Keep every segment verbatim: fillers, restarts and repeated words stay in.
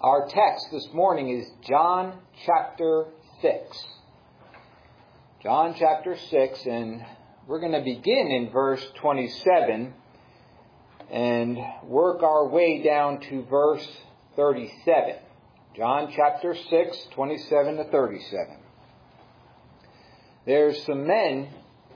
Our text this morning is John chapter six. John chapter six, and we're going to begin in verse twenty-seven and work our way down to verse thirty-seven. John chapter six, twenty-seven to thirty-seven. There's some men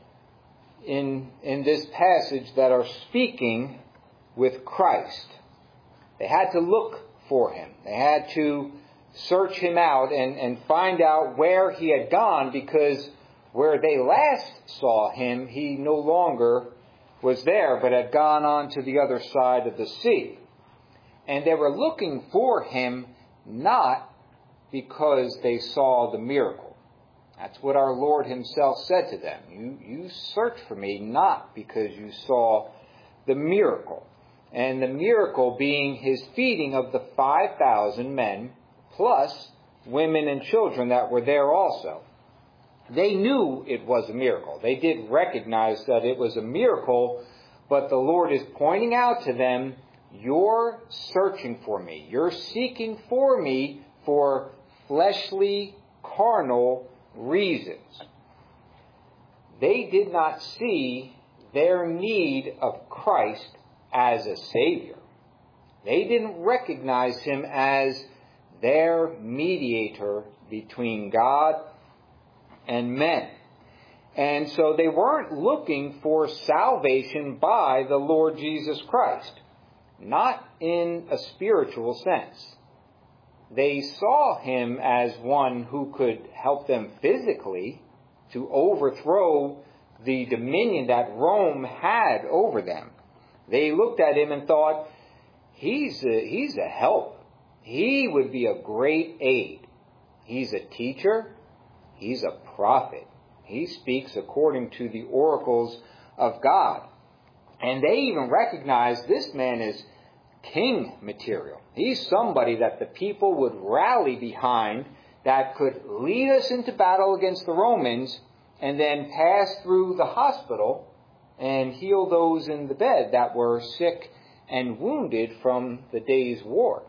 in, in this passage that are speaking with Christ. They had to look for him. They had to search him out and, and find out where he had gone, because where they last saw him, he no longer was there, but had gone on to the other side of the sea. And they were looking for him not because they saw the miracle. That's what our Lord himself said to them. You, you search for me not because you saw the miracle. And the miracle being his feeding of the five thousand men, plus women and children that were there also. They knew it was a miracle. They did recognize that it was a miracle, but the Lord is pointing out to them, you're searching for me. You're seeking for me for fleshly, carnal reasons. They did not see their need of Christ as a Savior. They didn't recognize him as their mediator between God and men. And so they weren't looking for salvation by the Lord Jesus Christ. Not in a spiritual sense. They saw him as one who could help them physically to overthrow the dominion that Rome had over them. They looked at him and thought, he's a, he's a help. He would be a great aid. He's a teacher. He's a prophet. He speaks according to the oracles of God. And they even recognize this man is king material. He's somebody that the people would rally behind, that could lead us into battle against the Romans and then pass through the hospital and heal those in the bed that were sick and wounded from the day's war.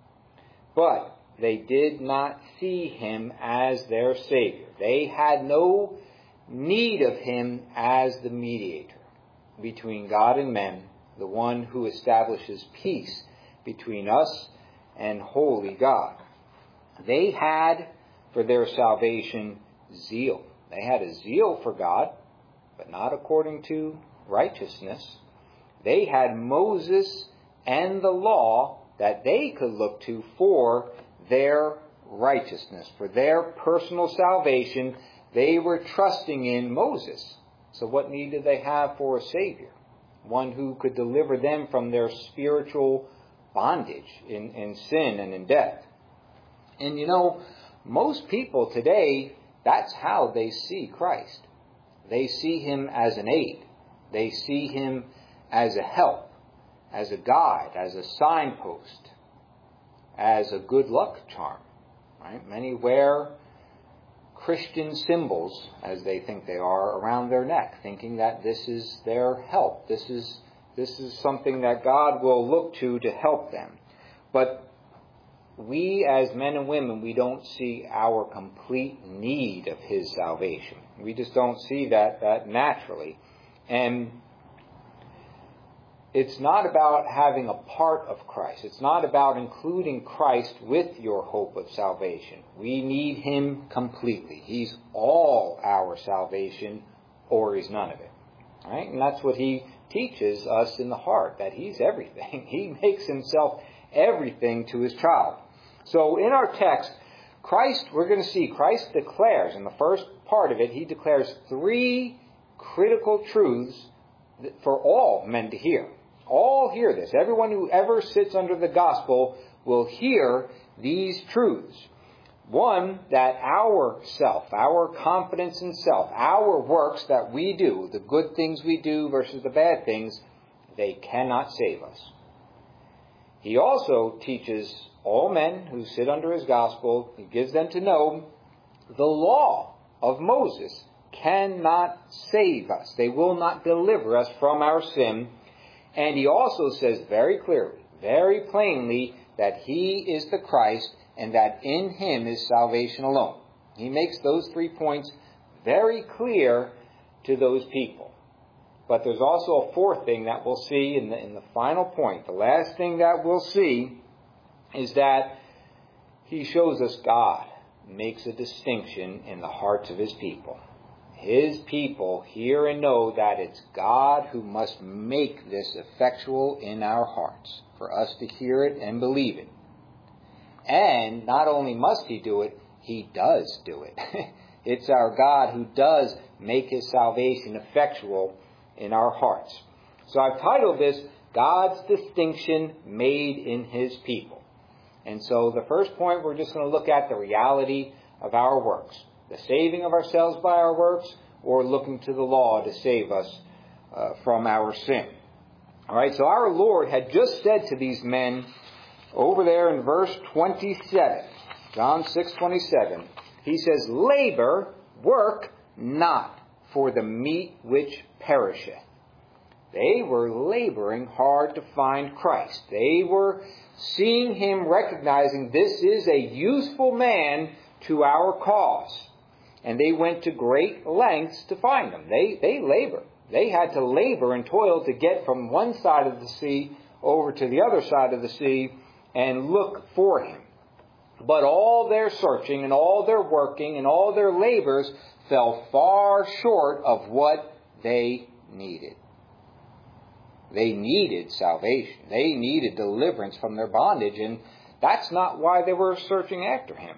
But they did not see him as their Savior. They had no need of him as the mediator between God and men, the one who establishes peace between us and holy God. They had for their salvation zeal. They had a zeal for God, but not according to righteousness. They had Moses and the law that they could look to for their righteousness, for their personal salvation. They were trusting in Moses. So what need did they have for a Savior? One who could deliver them from their spiritual bondage in, in sin and in death. And you know, most people today, that's how they see Christ. They see him as an aid. They see him as a help, as a guide, as a signpost, as a good luck charm. Right? Many wear Christian symbols, as they think they are, around their neck, thinking that this is their help. This is this is something that God will look to to help them. But we as men and women, we don't see our complete need of his salvation. We just don't see that, that naturally. And it's not about having a part of Christ. It's not about including Christ with your hope of salvation. We need him completely. He's all our salvation, or he's none of it. Right? And that's what he teaches us in the heart, that he's everything. He makes himself everything to his child. So in our text, Christ, we're going to see, Christ declares, in the first part of it, he declares three critical truths for all men to hear. All hear this. Everyone who ever sits under the gospel will hear these truths. One, that our self, our confidence in self, our works that we do, the good things we do versus the bad things, they cannot save us. He also teaches all men who sit under his gospel, he gives them to know the law of Moses cannot save us. They will not deliver us from our sin. And he also says very clearly, very plainly, that he is the Christ and that in him is salvation alone. He makes those three points very clear to those people. But there's also a fourth thing that we'll see in the, in the final point. The last thing that we'll see is that he shows us God makes a distinction in the hearts of his people. His people hear and know that it's God who must make this effectual in our hearts for us to hear it and believe it. And not only must he do it, he does do it. It's our God who does make his salvation effectual in our hearts. So I've titled this, God's Distinction Made in His People. And so the first point, we're just going to look at the reality of our works. The saving of ourselves by our works, or looking to the law to save us uh, from our sin. All right, so our Lord had just said to these men over there in verse twenty-seven, John six twenty-seven, he says, labor, work not for the meat which perisheth. They were laboring hard to find Christ. They were seeing him, recognizing this is a useful man to our cause. And they went to great lengths to find him. They, they labored. They had to labor and toil to get from one side of the sea over to the other side of the sea and look for him. But all their searching and all their working and all their labors fell far short of what they needed. They needed salvation. They needed deliverance from their bondage, and that's not why they were searching after him.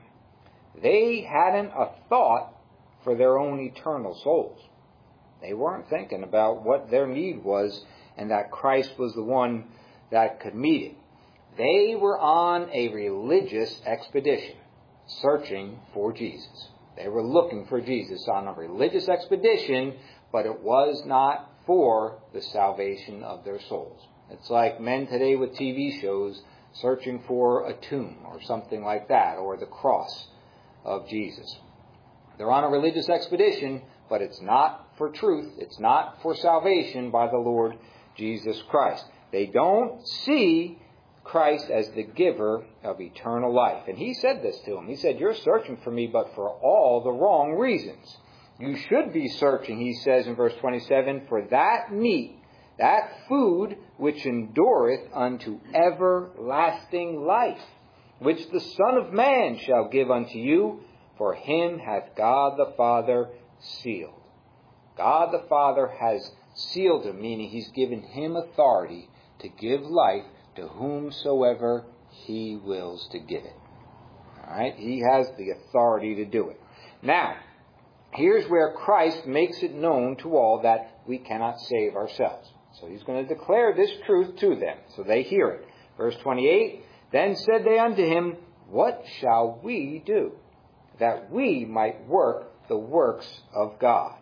They hadn't a thought for their own eternal souls. They weren't thinking about what their need was and that Christ was the one that could meet it. They were on a religious expedition, searching for Jesus. They were looking for Jesus on a religious expedition, but it was not for the salvation of their souls. It's like men today with T V shows searching for a tomb or something like that, or the cross of Jesus. They're on a religious expedition, but it's not for truth. It's not for salvation by the Lord Jesus Christ. They don't see Christ as the giver of eternal life. And he said this to him. He said, you're searching for me, but for all the wrong reasons. You should be searching, he says in verse twenty-seven, for that meat, that food which endureth unto everlasting life, which the Son of Man shall give unto you, for him hath God the Father sealed. God the Father has sealed him, meaning he's given him authority to give life to whomsoever he wills to give it. All right? He has the authority to do it. Now, here's where Christ makes it known to all that we cannot save ourselves. So he's going to declare this truth to them, so they hear it. Verse twenty-eight, then said they unto him, what shall we do, that we might work the works of God?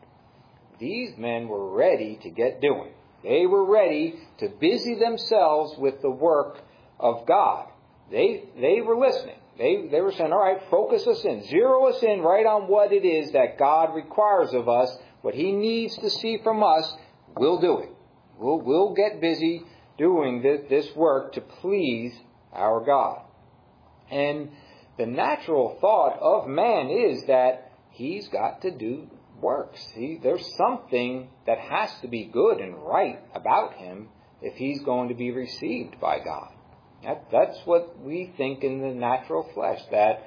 These men were ready to get doing. They were ready to busy themselves with the work of God. They, they were listening. They, they were saying, all right, focus us in. Zero us in right on what it is that God requires of us. What he needs to see from us, we'll do it. We'll, we'll get busy doing this, this work to please our God. And the natural thought of man is that he's got to do works. He, there's something that has to be good and right about him if he's going to be received by God. That, that's what we think in the natural flesh, that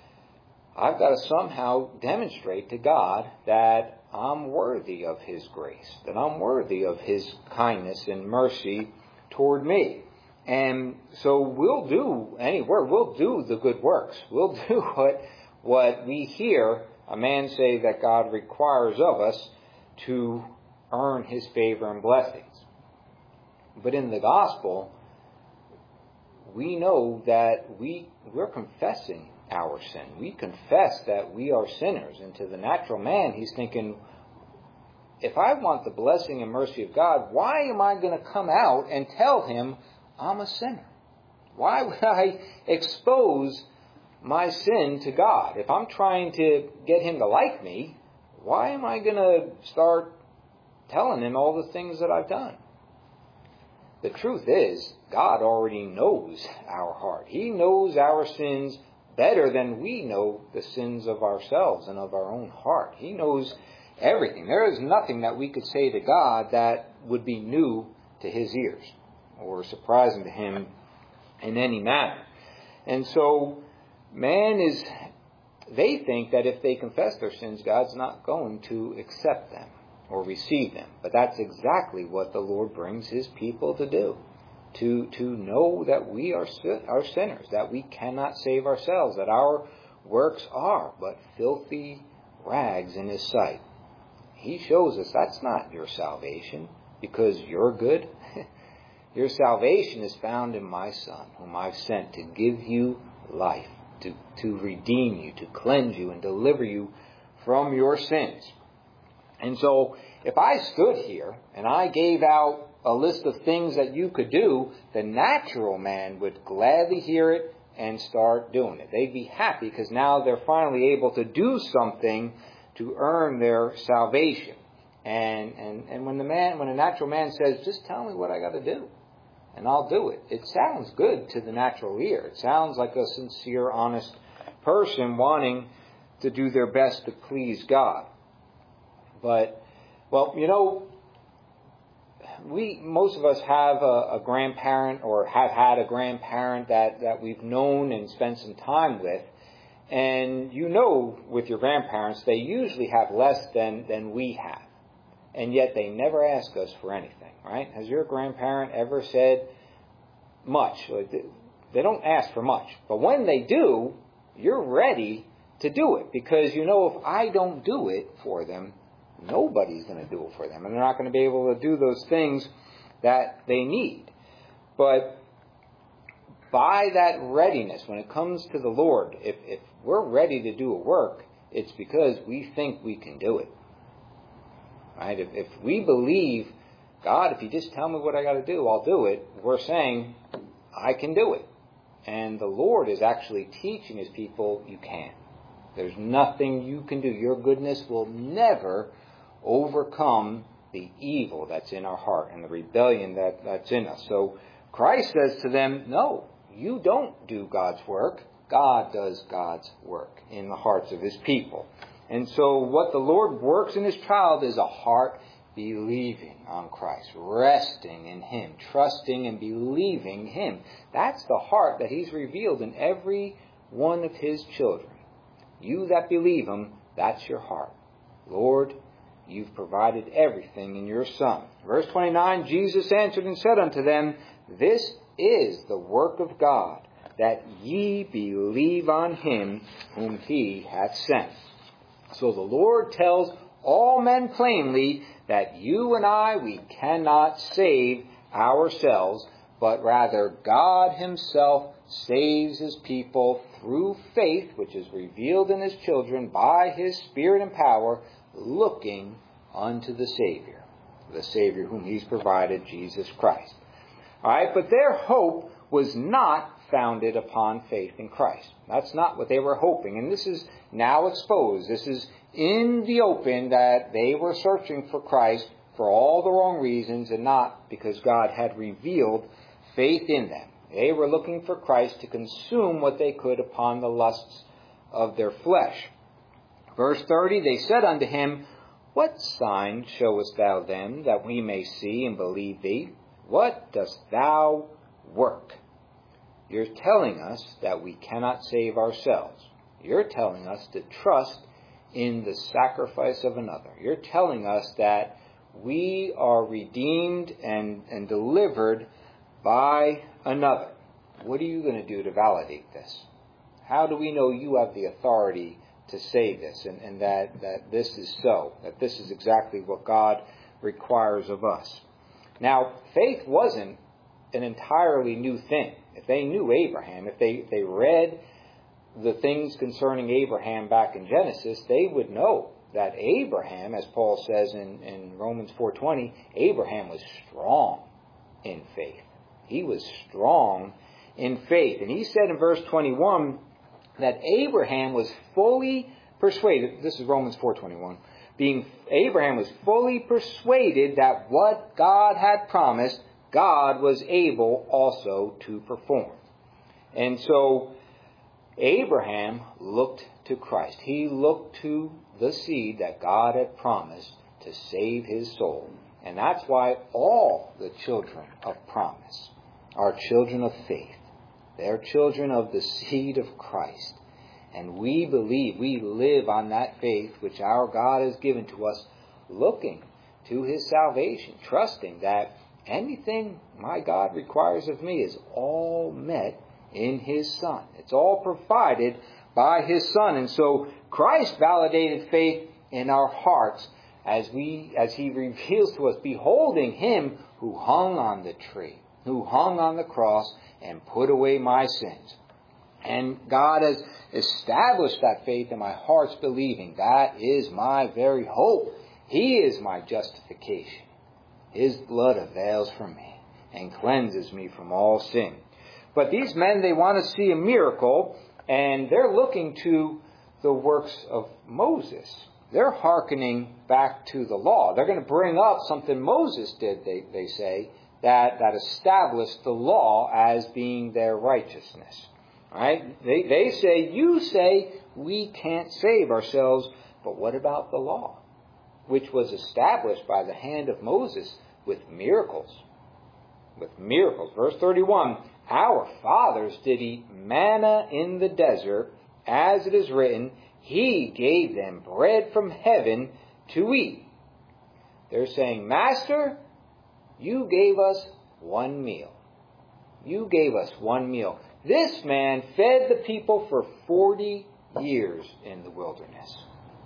I've got to somehow demonstrate to God that I'm worthy of his grace, that I'm worthy of his kindness and mercy toward me. And so we'll do any work. We'll do the good works. We'll do what, what we hear a man say that God requires of us to earn his favor and blessings. But in the gospel, we know that we, we're confessing our sin. We confess that we are sinners. And to the natural man, he's thinking, if I want the blessing and mercy of God, why am I going to come out and tell him I'm a sinner? Why would I expose my sin to God? If I'm trying to get him to like me, why am I going to start telling him all the things that I've done? the truth is, God already knows our heart. He knows our sins better than we know the sins of ourselves and of our own heart. He knows everything. There is nothing that we could say to God that would be new to His ears or surprising to Him in any manner. And so man is, they think that if they confess their sins, God's not going to accept them or receive them. But that's exactly what the Lord brings His people to do. To, to know that we are, are sinners, that we cannot save ourselves, that our works are but filthy rags in His sight. He shows us that's not your salvation because you're good. Your salvation is found in my Son, whom I've sent to give you life, to, to redeem you, to cleanse you, and deliver you from your sins. And so, if I stood here and I gave out a list of things that you could do, the natural man would gladly hear it and start doing it. They'd be happy because now they're finally able to do something to earn their salvation. And, and, and when the man, when a natural man says, just tell me what I got to do, and I'll do it. It sounds good to the natural ear. It sounds like a sincere, honest person wanting to do their best to please God. But, well, you know, we, most of us have a, a grandparent or have had a grandparent that, that we've known and spent some time with. And you know with your grandparents, they usually have less than, than we have. And yet they never ask us for anything, right? Has your grandparent ever said much? They don't ask for much. But when they do, you're ready to do it. Because you know if I don't do it for them, nobody's going to do it for them. And they're not going to be able to do those things that they need. But by that readiness, when it comes to the Lord, if, if we're ready to do a work, it's because we think we can do it. Right? If, if we believe, God, if you just tell me what I got to do, I'll do it, we're saying, I can do it. And the Lord is actually teaching His people, you can. There's nothing you can do. Your goodness will never overcome the evil that's in our heart and the rebellion that, that's in us. So Christ says to them, no, you don't do God's work. God does God's work in the hearts of His people. And so what the Lord works in His child is a heart believing on Christ, resting in Him, trusting and believing Him. That's the heart that He's revealed in every one of His children. You that believe Him, that's your heart. Lord, you've provided everything in your Son. Verse twenty-nine, Jesus answered and said unto them, this is the work of God, that ye believe on Him whom He hath sent. So the Lord tells all men plainly that you and I, we cannot save ourselves, but rather God Himself saves His people through faith, which is revealed in His children by His Spirit and power, looking unto the Savior, the Savior whom He's provided, Jesus Christ. All right, but their hope was not founded upon faith in Christ. That's not what they were hoping. And this is now exposed. This is in the open that they were searching for Christ for all the wrong reasons and not because God had revealed faith in them. They were looking for Christ to consume what they could upon the lusts of their flesh. Verse thirty, they said unto Him, what sign showest Thou them, that we may see and believe Thee? What dost Thou work? You're telling us that we cannot save ourselves. You're telling us to trust in the sacrifice of another. You're telling us that we are redeemed and, and delivered by another. What are you going to do to validate this? How do we know you have the authority to say this and, and that, that this is so, that this is exactly what God requires of us? Now, faith wasn't an entirely new thing. If they knew Abraham, if they, if they read the things concerning Abraham back in Genesis, they would know that Abraham, as Paul says in, in Romans four twenty, Abraham was strong in faith. He was strong in faith. And he said in verse twenty-one that Abraham was fully persuaded, this is Romans four twenty-one, being Abraham was fully persuaded that what God had promised, God was able also to perform. And so Abraham looked to Christ. He looked to the seed that God had promised to save his soul. And that's why all the children of promise are children of faith. They're children of the seed of Christ. And we believe, we live on that faith which our God has given to us, looking to his salvation, trusting that anything my God requires of me is all met in his Son. It's all provided by his Son. And so Christ validated faith in our hearts as we, as he reveals to us, beholding him who hung on the tree, who hung on the cross and put away my sins. And God has established that faith in my heart's believing. That is my very hope. He is my justification. His blood avails for me and cleanses me from all sin. But these men, they want to see a miracle, and they're looking to the works of Moses. They're hearkening back to the law. They're going to bring up something Moses did, they, they say, that, that established the law as being their righteousness. All right? They, they say, you say we can't save ourselves, but what about the law, which was established by the hand of Moses with miracles? With miracles. Verse thirty-one, our fathers did eat manna in the desert, as it is written, he gave them bread from heaven to eat. They're saying, Master, you gave us one meal. You gave us one meal. This man fed the people for forty years in the wilderness.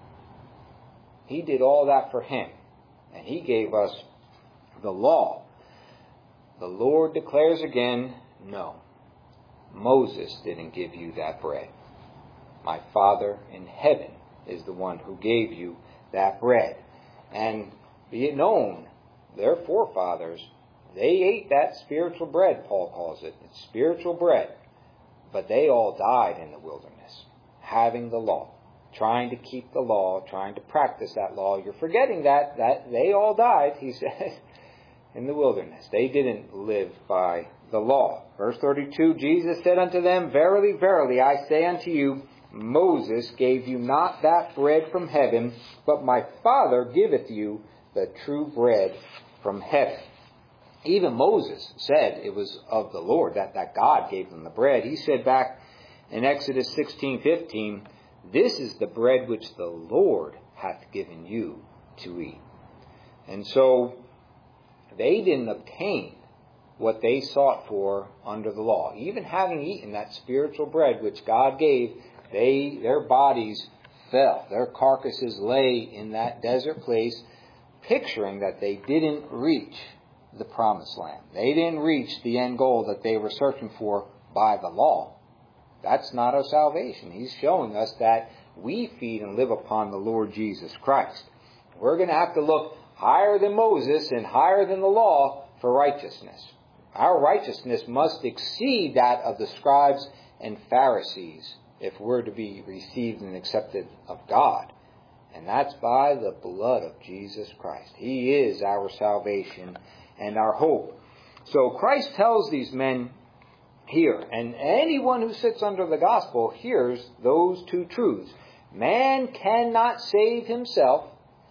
He did all that for him. And he gave us the law. The Lord declares again, no, Moses didn't give you that bread. My Father in heaven is the one who gave you that bread. And be it known, their forefathers, they ate that spiritual bread, Paul calls it. It's spiritual bread. But they all died in the wilderness, having the law, trying to keep the law, trying to practice that law. You're forgetting that, that they all died, he says, in the wilderness. They didn't live by the law. Verse thirty-two, Jesus said unto them, Verily, verily, I say unto you, Moses gave you not that bread from heaven, but my Father giveth you the true bread from heaven. Even Moses said it was of the Lord, that, that God gave them the bread. He said back in Exodus sixteen fifteen, This is the bread which the Lord hath given you to eat. And so they didn't obtain what they sought for under the law. Even having eaten that spiritual bread which God gave, they their bodies fell. Their carcasses lay in that desert place, picturing that they didn't reach the promised land. They didn't reach the end goal that they were searching for by the law. That's not our salvation. He's showing us that we feed and live upon the Lord Jesus Christ. We're going to have to look higher than Moses and higher than the law for righteousness. Our righteousness must exceed that of the scribes and Pharisees if we're to be received and accepted of God. And that's by the blood of Jesus Christ. He is our salvation and our hope. So Christ tells these men here, and anyone who sits under the gospel hears those two truths. Man cannot save himself,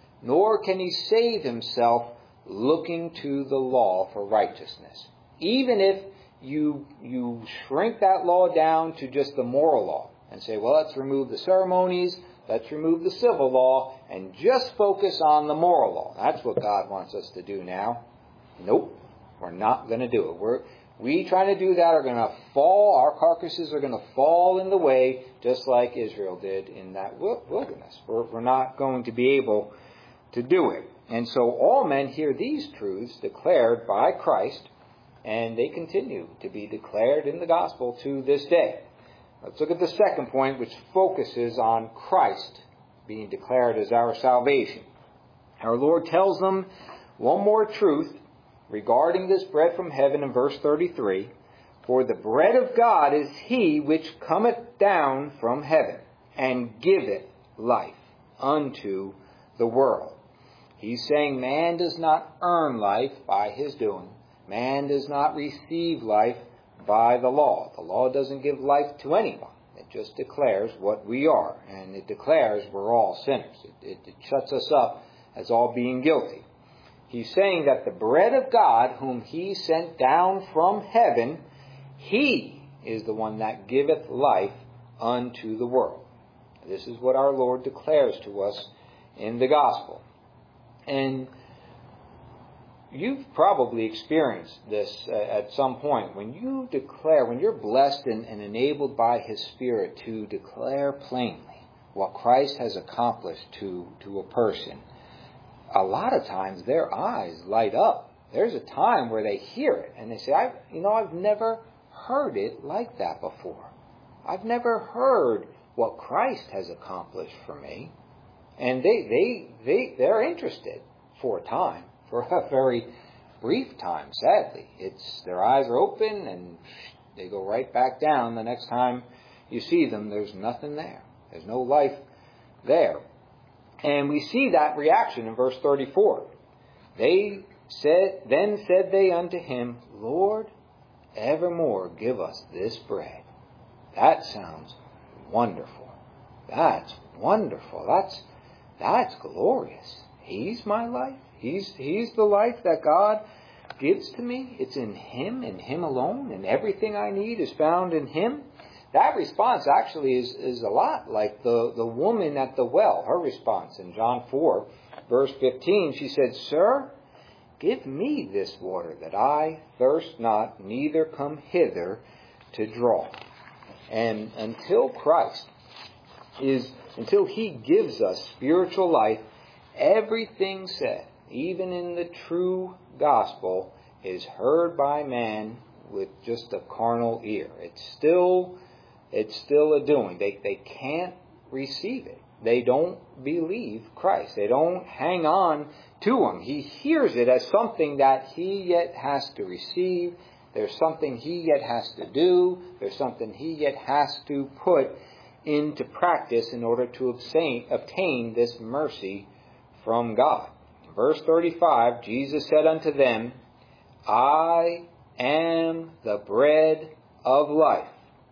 nor can he save himself looking to the law for righteousness. Even if you you shrink that law down to just the moral law and say, well, let's remove the ceremonies, let's remove the civil law, and just focus on the moral law. That's what God wants us to do now. Nope, we're not going to do it. We're We trying to do that are going to fall, our carcasses are going to fall in the way, just like Israel did in that wilderness. We're, we're not going to be able to do it. And so all men hear these truths declared by Christ, and they continue to be declared in the gospel to this day. Let's look at the second point, which focuses on Christ being declared as our salvation. Our Lord tells them one more truth regarding this bread from heaven in verse thirty-three. For the bread of God is he which cometh down from heaven, and giveth life unto the world. He's saying man does not earn life by his doing. Man does not receive life by the law. The law doesn't give life to anyone. It just declares what we are, and it declares we're all sinners. It, it, it shuts us up as all being guilty. He's saying that the bread of God, whom he sent down from heaven, he is the one that giveth life unto the world. This is what our Lord declares to us in the gospel. And you've probably experienced this uh, at some point. When you declare, when you're blessed and, and enabled by His Spirit to declare plainly what Christ has accomplished to, to a person, a lot of times their eyes light up. There's a time where they hear it and they say, I, you know, I've never heard it like that before. I've never heard what Christ has accomplished for me. And they, they, they, they're interested for a time, for a very brief time, sadly. It's, their eyes are open and they go right back down. The next time you see them, there's nothing there. There's no life there. And we see that reaction in verse thirty-four. They said, then said they unto him, Lord, evermore give us this bread. That sounds wonderful. That's wonderful. That's that's glorious. He's my life. He's He's the life that God gives to me. It's in Him and Him alone, and everything I need is found in Him. That response actually is, is a lot like the, the woman at the well. Her response in John four, verse fifteen, she said, Sir, give me this water that I thirst not, neither come hither to draw. And until Christ is, until He gives us spiritual life, everything said, even in the true gospel, is heard by man with just a carnal ear. It's still, it's still a doing. They, they can't receive it. They don't believe Christ. They don't hang on to Him. He hears it as something that he yet has to receive. There's something he yet has to do. There's something he yet has to put into practice in order to obtain, obtain this mercy from God. Verse thirty-five, Jesus said unto them, I am the bread of life.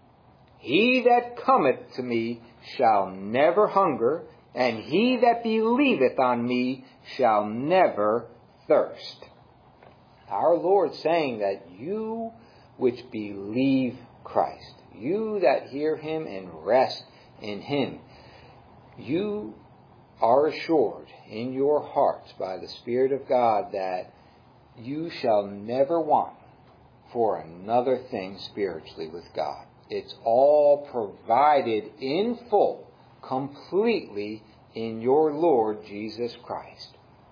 He that cometh to me shall never hunger, and he that believeth on me shall never thirst. Our Lord saying that you which believe Christ, you that hear Him and rest in Him, you are assured in your hearts by the Spirit of God that you shall never want for another thing spiritually with God. It's all provided in full, completely in your Lord Jesus Christ.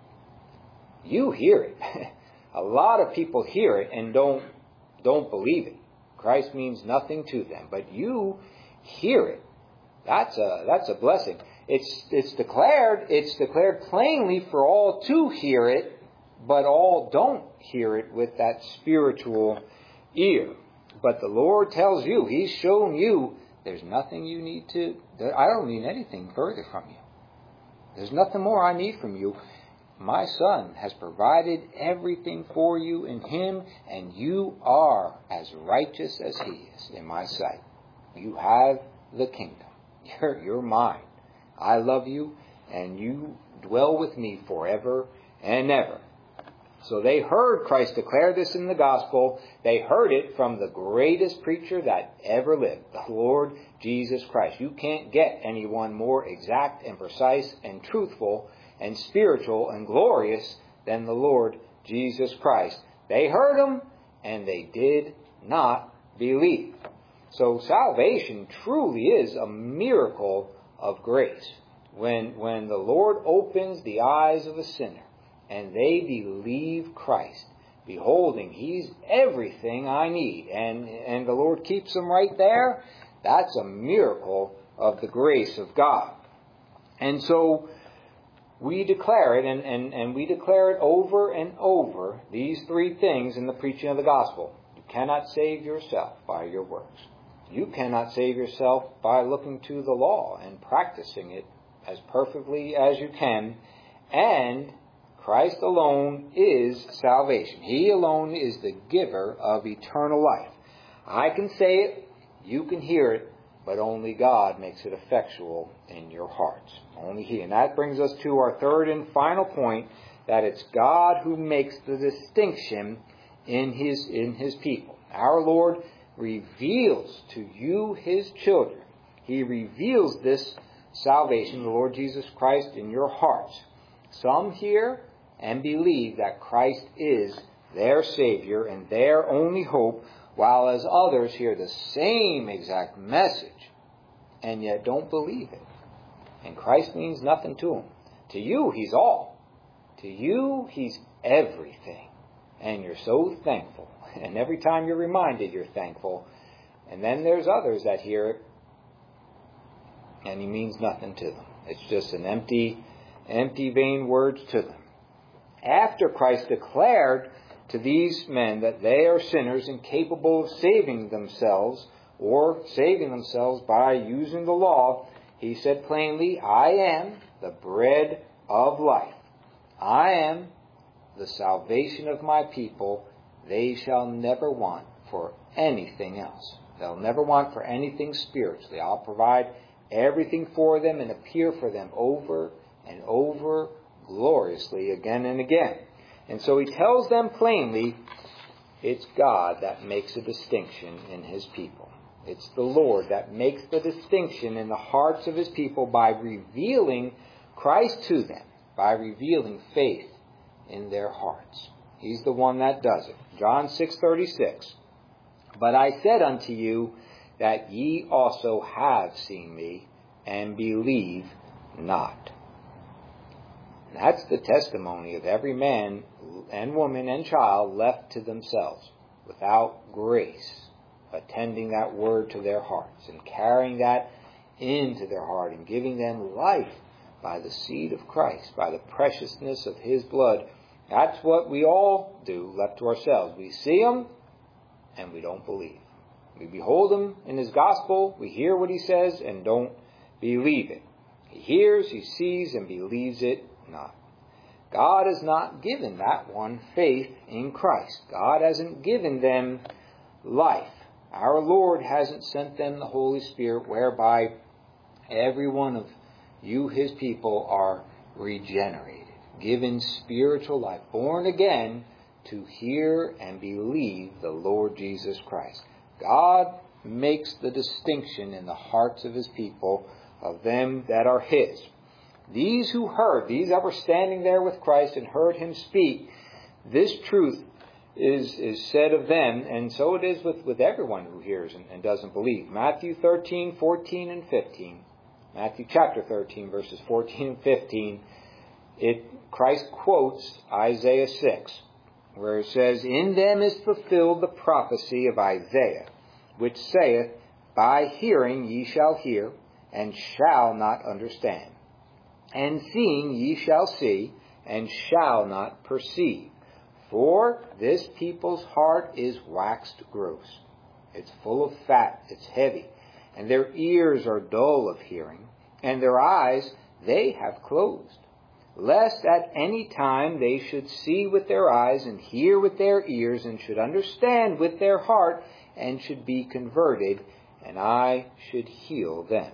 You hear it. A lot of people hear it and don't don't believe it. Christ means nothing to them, but you hear it. That's a that's a blessing. It's it's declared it's declared plainly for all to hear it, but all don't hear it with that spiritual ear. But the Lord tells you, He's shown you, there's nothing you need to, I don't need anything further from you. There's nothing more I need from you. My Son has provided everything for you in Him, and you are as righteous as He is in my sight. You have the kingdom. You're, you're mine. I love you, and you dwell with me forever and ever. So they heard Christ declare this in the gospel. They heard it from the greatest preacher that ever lived, the Lord Jesus Christ. You can't get anyone more exact and precise and truthful and spiritual and glorious than the Lord Jesus Christ. They heard Him and they did not believe. So salvation truly is a miracle of grace. When, when the Lord opens the eyes of a sinner and they believe Christ, beholding He's everything I need, and, and the Lord keeps them right there, that's a miracle of the grace of God. And so we declare it, and, and, and we declare it over and over, these three things in the preaching of the gospel. You cannot save yourself by your works. You cannot save yourself by looking to the law and practicing it as perfectly as you can. And Christ alone is salvation. He alone is the giver of eternal life. I can say it, you can hear it, but only God makes it effectual in your hearts. Only He. And that brings us to our third and final point, that it's God who makes the distinction in His, in His people. Our Lord reveals to you, His children, He reveals this salvation, the Lord Jesus Christ, in your hearts. Some hear and believe that Christ is their Savior and their only hope, while as others hear the same exact message and yet don't believe it. And Christ means nothing to them. To you, He's all. To you, He's everything. And you're so thankful. And every time you're reminded, you're thankful. And then there's others that hear it, and He means nothing to them. It's just an empty, empty, vain words to them. After Christ declared to these men that they are sinners incapable of saving themselves, or saving themselves by using the law, He said plainly, I am the bread of life. I am the salvation of my people. They shall never want for anything else. They'll never want for anything spiritually. I'll provide everything for them and appear for them over and over gloriously again and again. And so He tells them plainly, it's God that makes a distinction in His people. It's the Lord that makes the distinction in the hearts of His people by revealing Christ to them, by revealing faith in their hearts. He's the one that does it. John six thirty-six. But I said unto you that ye also have seen me, and believe not. And that's the testimony of every man and woman and child left to themselves, without grace, attending that word to their hearts, and carrying that into their heart, and giving them life by the seed of Christ, by the preciousness of His blood. That's what we all do, left to ourselves. We see Him, and we don't believe. We behold Him in His gospel, we hear what He says, and don't believe it. He hears, He sees, and believes it not. God has not given that one faith in Christ. God hasn't given them life. Our Lord hasn't sent them the Holy Spirit, whereby every one of you, His people, are regenerated, given spiritual life, born again to hear and believe the Lord Jesus Christ. God makes the distinction in the hearts of His people, of them that are His. These who heard, these that were standing there with Christ and heard Him speak, this truth is, is said of them, and so it is with, with everyone who hears and, and doesn't believe. Matthew thirteen, fourteen, and fifteen. Matthew chapter thirteen, verses fourteen and fifteen. It, Christ quotes Isaiah six, where it says, In them is fulfilled the prophecy of Isaiah, which saith, By hearing ye shall hear, and shall not understand. And seeing ye shall see, and shall not perceive. For this people's heart is waxed gross. It's full of fat, it's heavy. And their ears are dull of hearing, and their eyes they have closed. Lest at any time they should see with their eyes, and hear with their ears, and should understand with their heart, and should be converted, and I should heal them.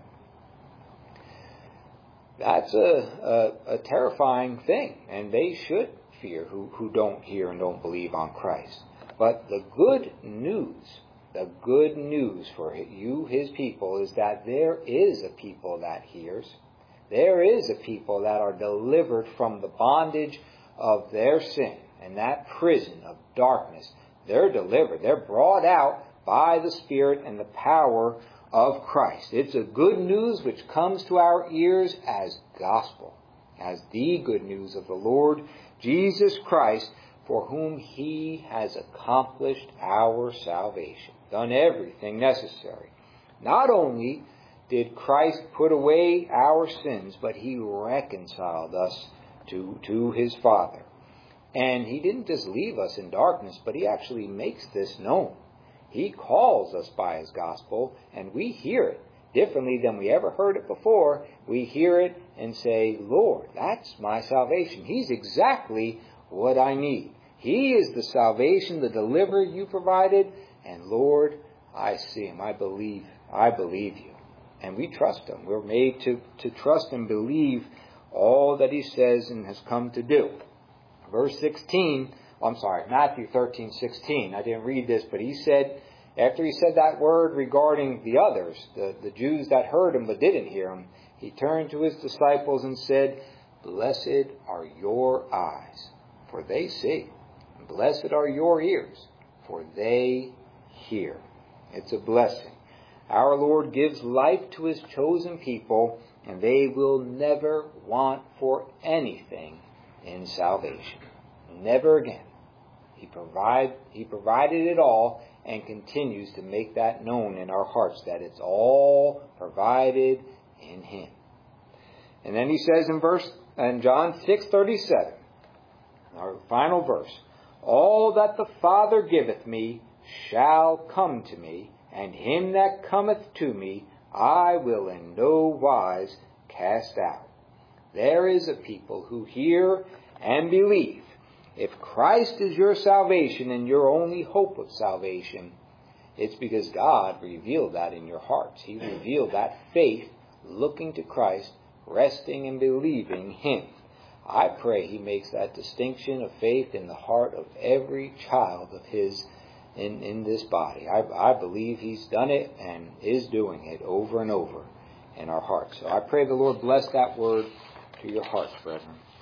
That's a, a, a terrifying thing, and they should fear who, who don't hear and don't believe on Christ. But the good news, the good news for you, His people, is that there is a people that hears. There is a people that are delivered from the bondage of their sin and that prison of darkness. They're delivered. They're brought out by the Spirit and the power of Christ. It's a good news which comes to our ears as gospel, as the good news of the Lord Jesus Christ, for whom He has accomplished our salvation, done everything necessary. Not only did Christ put away our sins, but He reconciled us to, to His Father. And He didn't just leave us in darkness, but He actually makes this known. He calls us by His gospel, and we hear it, differently than we ever heard it before, we hear it and say, Lord, that's my salvation. He's exactly what I need. He is the salvation, the deliverer you provided, and Lord, I see him. I believe, I believe you. And we trust him. We're made to, to trust and believe all that he says and has come to do. Verse sixteen, I'm sorry, Matthew thirteen sixteen. I didn't read this, but he said, after he said that word regarding the others, the, the Jews that heard him but didn't hear him, he turned to his disciples and said, Blessed are your eyes, for they see. And blessed are your ears, for they hear. It's a blessing. Our Lord gives life to his chosen people, and they will never want for anything in salvation. Never again. He provide, he provided it all, and continues to make that known in our hearts, that it's all provided in him. And then he says in verse in John six thirty-seven, our final verse, All that the Father giveth me shall come to me, and him that cometh to me I will in no wise cast out. There is a people who hear and believe. If Christ is your salvation and your only hope of salvation, it's because God revealed that in your hearts. He revealed that faith, looking to Christ, resting and believing him. I pray he makes that distinction of faith in the heart of every child of his in, in this body. I, I believe he's done it and is doing it over and over in our hearts. So I pray the Lord bless that word to your hearts, brethren.